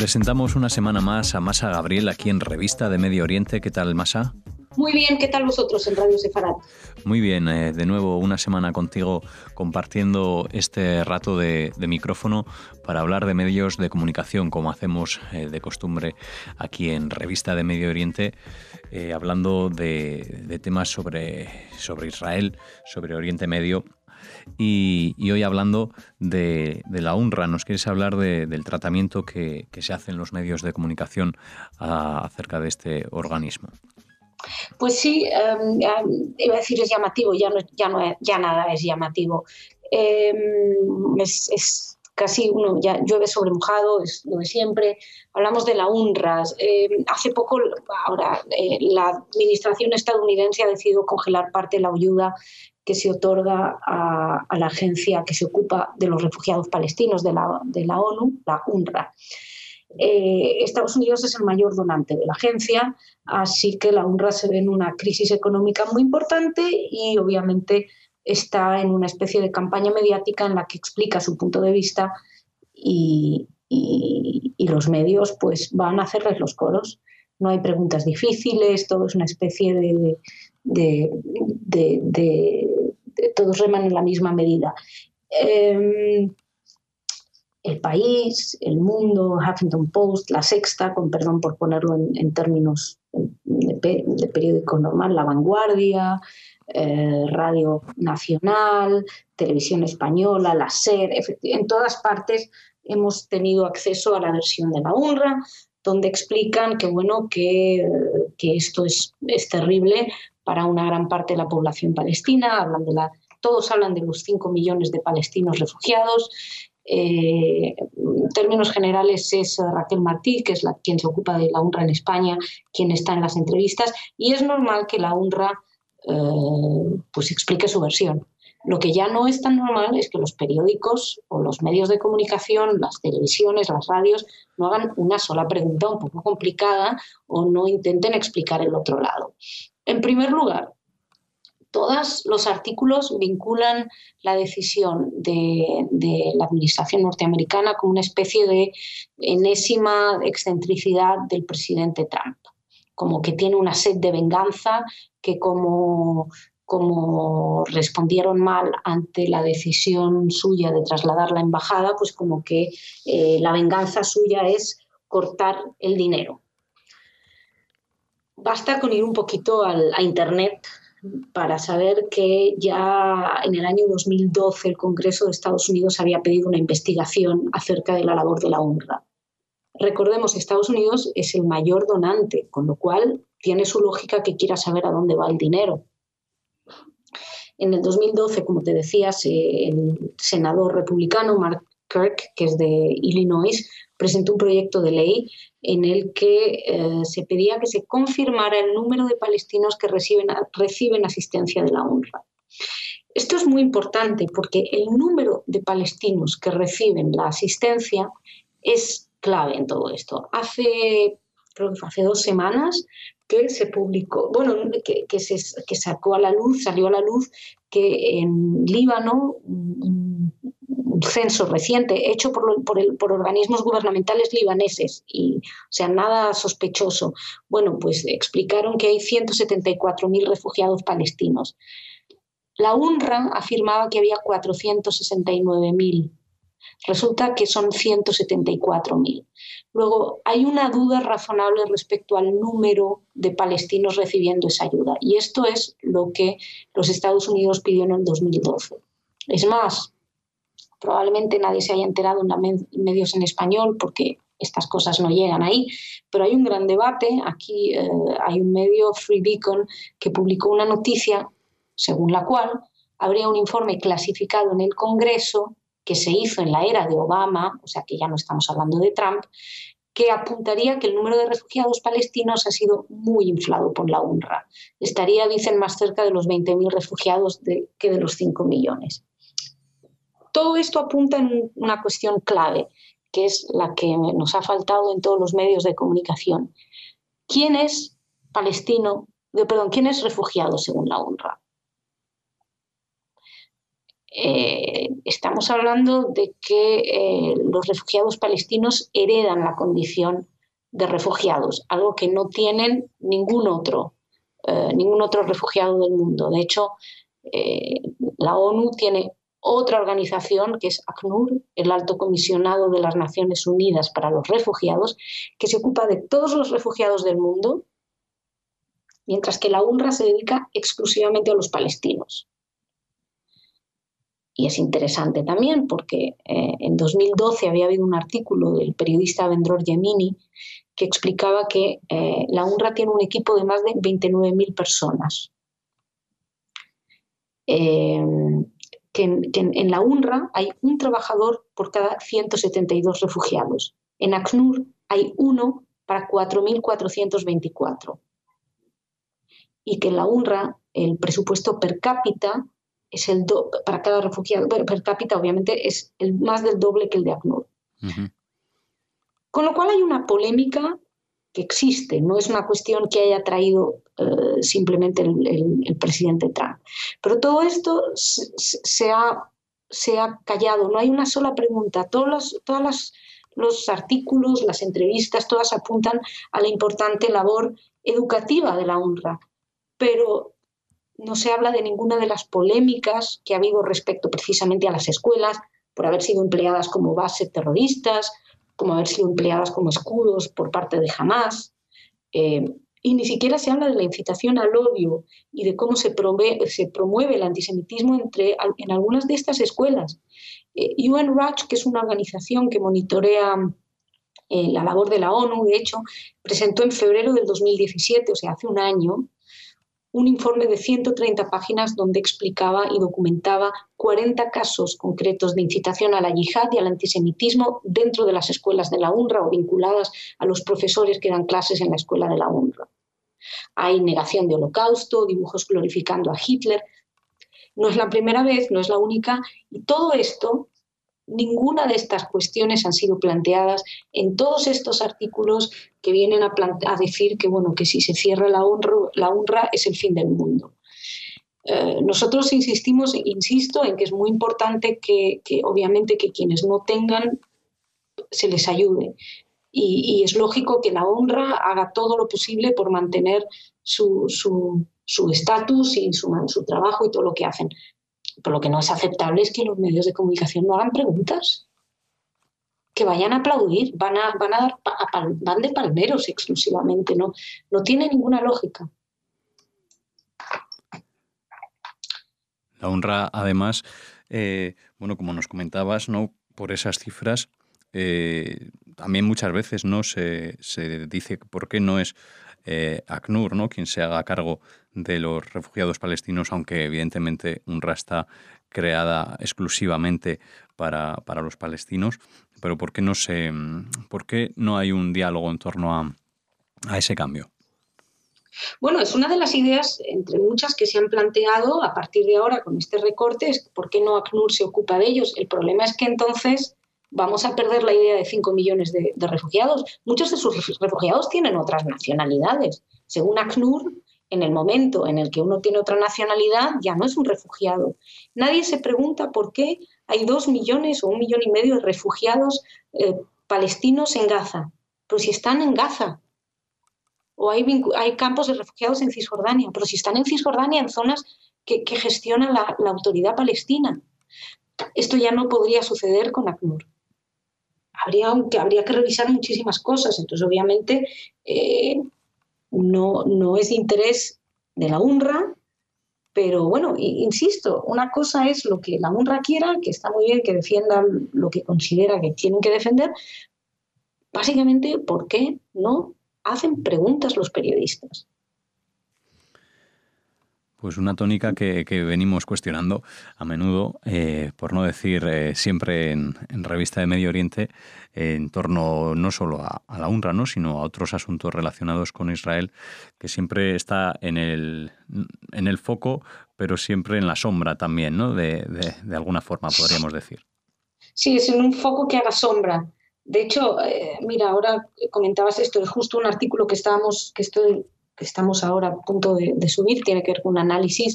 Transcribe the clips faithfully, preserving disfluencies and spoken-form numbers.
Presentamos una semana más a Masa Gabriel aquí en Revista de Medio Oriente. ¿Qué tal, Masa? Muy bien, ¿qué tal vosotros en Radio Sefarat? Muy bien, eh, de nuevo una semana contigo compartiendo este rato de, de micrófono para hablar de medios de comunicación, como hacemos eh, de costumbre aquí en Revista de Medio Oriente, eh, hablando de, de temas sobre, sobre Israel, sobre Oriente Medio. Y, y hoy hablando de, de la UNRWA, ¿nos quieres hablar de, del tratamiento que, que se hace en los medios de comunicación a, acerca de este organismo? Pues sí, um, um, iba a decir es llamativo, ya, no, ya, no, ya nada es llamativo. Eh, es, es casi uno, ya llueve sobre mojado, es lo de siempre. Hablamos de la UNRWA. Eh, hace poco, ahora, eh, la administración estadounidense ha decidido congelar parte de la ayuda que se otorga a, a la agencia que se ocupa de los refugiados palestinos de la, de la ONU, la UNRWA. Eh, Estados Unidos es el mayor donante de la agencia, así que la UNRWA se ve en una crisis económica muy importante y obviamente está en una especie de campaña mediática en la que explica su punto de vista y, y, y los medios pues van a hacerles los coros. No hay preguntas difíciles, todo es una especie de... de, de, de, de todos reman en la misma medida. Eh, El País, El Mundo, Huffington Post, La Sexta, con perdón por ponerlo en, en términos de, de periódico normal, La Vanguardia, eh, Radio Nacional, Televisión Española, la SER, en todas partes hemos tenido acceso a la versión de la UNRWA, donde explican que, bueno, que, que esto es, es terrible para una gran parte de la población palestina. Hablan de la, todos hablan de los cinco millones de palestinos refugiados. Eh, en términos generales es Raquel Martí, que es la, quien se ocupa de la UNRWA en España, quien está en las entrevistas, y es normal que la UNRWA eh, pues explique su versión. Lo que ya no es tan normal es que los periódicos o los medios de comunicación, las televisiones, las radios, no hagan una sola pregunta un poco complicada o no intenten explicar el otro lado. En primer lugar, todos los artículos vinculan la decisión de, de la administración norteamericana como una especie de enésima excentricidad del presidente Trump, como que tiene una sed de venganza, que como, como respondieron mal ante la decisión suya de trasladar la embajada, pues como que eh, la venganza suya es cortar el dinero. Basta con ir un poquito al, a Internet para saber que ya en el año dos mil doce el Congreso de Estados Unidos había pedido una investigación acerca de la labor de la UNRWA. Recordemos que Estados Unidos es el mayor donante, con lo cual tiene su lógica que quiera saber a dónde va el dinero. En el dos mil doce, como te decías, el senador republicano Mark Kirk, que es de Illinois, presentó un proyecto de ley en el que eh, se pedía que se confirmara el número de palestinos que reciben, reciben asistencia de la UNRWA. Esto es muy importante porque el número de palestinos que reciben la asistencia es clave en todo esto. Hace, creo que fue hace dos semanas que se publicó, bueno, que, que, se, que sacó a la luz, salió a la luz que en Líbano un, un censo reciente hecho por, por, el, por organismos gubernamentales libaneses, y, o sea, nada sospechoso. Bueno, pues explicaron que hay ciento setenta y cuatro mil refugiados palestinos. La UNRWA afirmaba que había cuatrocientos sesenta y nueve mil. Resulta que son ciento setenta y cuatro mil. Luego, hay una duda razonable respecto al número de palestinos recibiendo esa ayuda, y esto es lo que los Estados Unidos pidió en el dos mil doce. Es más, probablemente nadie se haya enterado en los medios en español porque estas cosas no llegan ahí, pero hay un gran debate. Aquí eh, hay un medio, Free Beacon, que publicó una noticia según la cual habría un informe clasificado en el Congreso que se hizo en la era de Obama, o sea que ya no estamos hablando de Trump, que apuntaría que el número de refugiados palestinos ha sido muy inflado por la UNRWA. Estaría, dicen, más cerca de los veinte mil refugiados de, que de los cinco millones. Todo esto apunta en una cuestión clave, que es la que nos ha faltado en todos los medios de comunicación. ¿Quién es palestino, de, perdón, quién es refugiado según la UNRWA? eh, estamos hablando de que eh, los refugiados palestinos heredan la condición de refugiados, algo que no tienen ningún otro, eh, ningún otro refugiado del mundo. De hecho, eh, la ONU tiene otra organización que es ACNUR, el Alto Comisionado de las Naciones Unidas para los Refugiados, que se ocupa de todos los refugiados del mundo, mientras que la UNRWA se dedica exclusivamente a los palestinos. Y es interesante también porque eh, en dos mil doce había habido un artículo del periodista Vendror Yemini que explicaba que eh, la UNRWA tiene un equipo de más de veintinueve mil personas. Eh, que, en, que en, en la UNRWA hay un trabajador por cada ciento setenta y dos refugiados. En ACNUR hay uno para cuatro mil cuatrocientos veinticuatro. Y que en la UNRWA el presupuesto per cápita es el do, para cada refugiado per, per cápita obviamente es el más del doble que el de ACNUR. Uh-huh. Con lo cual hay una polémica que existe, no es una cuestión que haya traído uh, simplemente el, el, el presidente Trump. Pero todo esto se, se, ha, se ha callado, no hay una sola pregunta. Todos los, todas las, los artículos, las entrevistas, todas apuntan a la importante labor educativa de la UNRWA, pero no se habla de ninguna de las polémicas que ha habido respecto precisamente a las escuelas por haber sido empleadas como bases terroristas, como haber sido empleadas como escudos por parte de Hamás, eh, y ni siquiera se habla de la incitación al odio y de cómo se, prove, se promueve el antisemitismo entre, en algunas de estas escuelas. Eh, U N Watch, que es una organización que monitorea eh, la labor de la ONU, de hecho, presentó en febrero del dos mil diecisiete, o sea, hace un año, un informe de ciento treinta páginas donde explicaba y documentaba cuarenta casos concretos de incitación a la yihad y al antisemitismo dentro de las escuelas de la UNRWA o vinculadas a los profesores que dan clases en la escuela de la UNRWA. Hay negación de holocausto, dibujos glorificando a Hitler. No es la primera vez, no es la única, y todo esto, ninguna de estas cuestiones han sido planteadas en todos estos artículos que vienen a, a decir que, bueno, que si se cierra la UNRWA, la UNRWA es el fin del mundo. Eh, nosotros insistimos, insisto, en que es muy importante que, que obviamente que quienes no tengan se les ayude. Y, y es lógico que la UNRWA haga todo lo posible por mantener su su, su estatus y su, su trabajo y todo lo que hacen. Pero lo que no es aceptable es que los medios de comunicación no hagan preguntas, que vayan a aplaudir, van a, van a dar a, van de palmeros exclusivamente, no, no tiene ninguna lógica. La UNRWA, además, eh, bueno, como nos comentabas, ¿no? Por esas cifras, eh, también muchas veces no se, se dice por qué no es eh, ACNUR, ¿no?, quien se haga cargo de los refugiados palestinos, aunque evidentemente UNRWA está creada exclusivamente para, para los palestinos. Pero ¿por qué no se, por qué no hay un diálogo en torno a, a ese cambio? Bueno, es una de las ideas, entre muchas, que se han planteado a partir de ahora con este recorte, es por qué no ACNUR se ocupa de ellos. El problema es que entonces vamos a perder la idea de cinco millones de, de refugiados. Muchos de sus refugiados tienen otras nacionalidades. Según ACNUR, en el momento en el que uno tiene otra nacionalidad, ya no es un refugiado. Nadie se pregunta por qué hay dos millones o un millón y medio de refugiados eh, palestinos en Gaza. Pero si están en Gaza. O hay, hay campos de refugiados en Cisjordania. Pero si están en Cisjordania, en zonas que, que gestiona la, la autoridad palestina. Esto ya no podría suceder con ACNUR. Habría, habría que revisar muchísimas cosas. Entonces, obviamente, eh, no, no es de interés de la UNRWA, pero bueno, insisto, una cosa es lo que la UNRWA quiera, que está muy bien que defiendan lo que considera que tienen que defender. Básicamente, ¿por qué no hacen preguntas los periodistas? Pues una tónica que, que venimos cuestionando a menudo, eh, por no decir eh, siempre en, en Revista de Medio Oriente, eh, en torno no solo a, a la UNRWA, ¿no?, sino a otros asuntos relacionados con Israel, que siempre está en el, en el foco, pero siempre en la sombra también, ¿no?, de, de, de alguna forma, podríamos decir. Sí, es en un foco que haga sombra. De hecho, eh, mira, ahora comentabas esto, es justo un artículo que estábamos, que estoy... que estamos ahora a punto de, de subir, tiene que ver con un análisis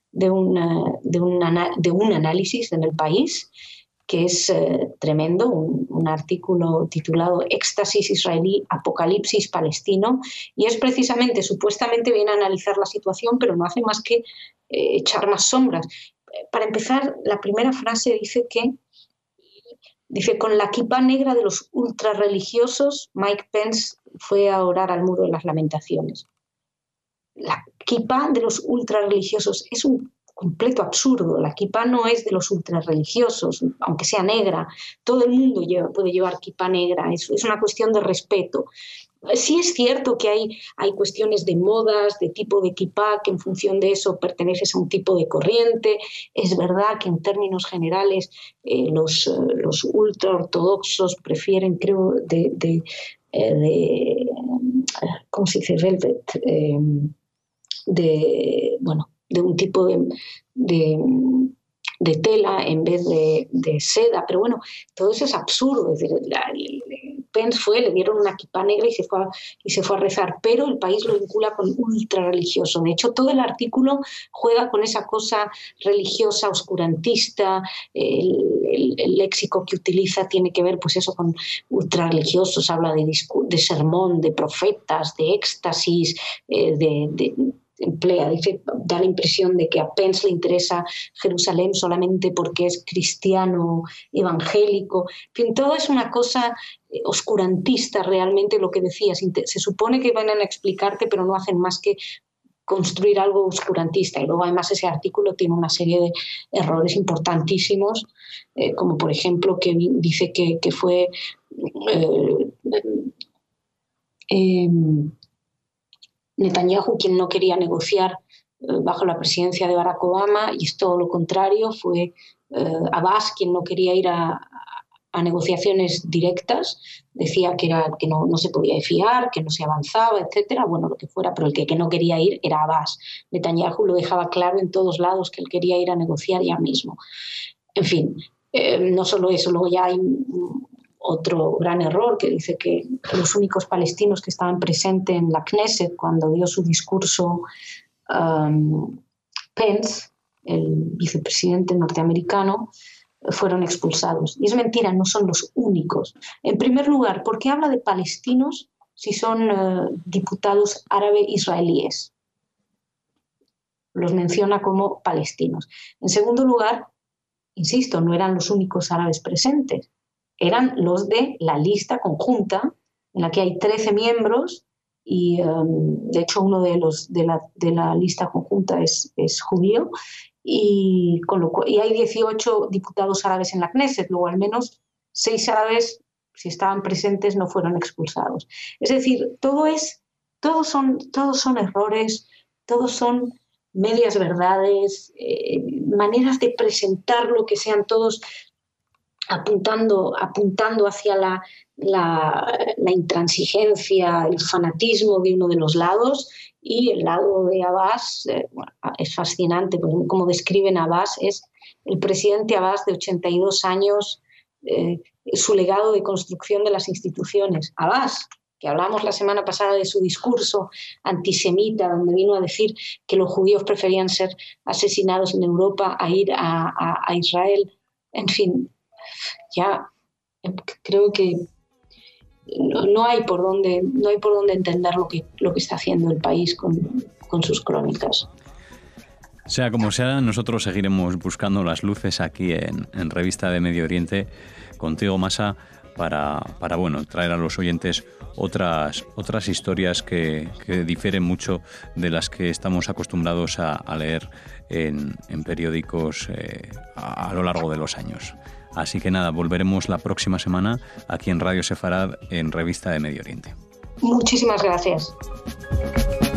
de, una, de, una, de un análisis en El País, que es eh, tremendo, un, un artículo titulado Éxtasis israelí, apocalipsis palestino, y es precisamente, supuestamente viene a analizar la situación, pero no hace más que eh, echar más sombras. Para empezar, la primera frase dice que, dice, con la kipá negra de los ultrarreligiosos, Mike Pence fue a orar al Muro de las Lamentaciones. La kipá de los ultrarreligiosos es un completo absurdo. La kipá no es de los ultrarreligiosos, aunque sea negra. Todo el mundo lleva, puede llevar kipá negra, es, es una cuestión de respeto. Sí es cierto que hay, hay cuestiones de modas, de tipo de kipá, que en función de eso perteneces a un tipo de corriente. Es verdad que en términos generales eh, los, eh, los ultraortodoxos prefieren, creo, de, de, eh, de ¿cómo se dice? Velvet, eh, de, bueno, de un tipo de, de, de tela en vez de, de seda, pero bueno, todo eso es absurdo. Es decir, la, Pence fue, le dieron una kipá negra y se, fue a, y se fue a rezar, pero el país lo vincula con ultrarreligioso. De hecho, todo el artículo juega con esa cosa religiosa, oscurantista, el, el, el léxico que utiliza tiene que ver, pues eso, con ultrarreligiosos, habla de, de sermón, de profetas, de éxtasis, eh, de... de emplea, dice, da la impresión de que a Pence le interesa Jerusalén solamente porque es cristiano evangélico. En fin, todo es una cosa oscurantista realmente lo que decías. Se supone que van a explicarte, pero no hacen más que construir algo oscurantista. Y luego además ese artículo tiene una serie de errores importantísimos, eh, como por ejemplo que dice que, que fue... Eh, eh, Netanyahu quien no quería negociar eh, bajo la presidencia de Barack Obama, y es todo lo contrario, fue eh, Abbas quien no quería ir a, a negociaciones directas, decía que, era, que no, no se podía fiar, que no se avanzaba, etcétera, bueno, lo que fuera, pero el que, que no quería ir era Abbas. Netanyahu lo dejaba claro en todos lados que él quería ir a negociar ya mismo. En fin, eh, no solo eso, luego ya hay otro gran error que dice que los únicos palestinos que estaban presentes en la Knesset cuando dio su discurso um, Pence, el vicepresidente norteamericano, fueron expulsados. Y es mentira, no son los únicos. En primer lugar, ¿por qué habla de palestinos si son uh, diputados árabe-israelíes? Los menciona como palestinos. En segundo lugar, insisto, no eran los únicos árabes presentes. Eran los de la lista conjunta, en la que hay trece miembros, y um, de hecho uno de los de la, de la lista conjunta es, es judío, y, con lo cual, y hay dieciocho diputados árabes en la Knesset, luego al menos seis árabes, si estaban presentes, no fueron expulsados. Es decir, todo es, todos son, todos son errores, todos son medias verdades, eh, maneras de presentarlo que sean todos apuntando, apuntando hacia la, la, la intransigencia, el fanatismo de uno de los lados, y el lado de Abbas, eh, bueno, es fascinante, porque como describen a Abbas, es el presidente Abbas de ochenta y dos años, eh, su legado de construcción de las instituciones. Abbas, que hablamos la semana pasada de su discurso antisemita, donde vino a decir que los judíos preferían ser asesinados en Europa a ir a, a, a Israel. En fin, ya creo que no, no hay por dónde no hay por dónde entender lo que lo que está haciendo el país con, con sus crónicas. Sea como sea, nosotros seguiremos buscando las luces aquí en, en Revista de Medio Oriente contigo, Masa, para, para bueno, traer a los oyentes otras, otras historias que, que difieren mucho de las que estamos acostumbrados a, a leer en, en periódicos eh, a, a lo largo de los años. Así que nada, volveremos la próxima semana aquí en Radio Sefarad en Revista de Medio Oriente. Muchísimas gracias.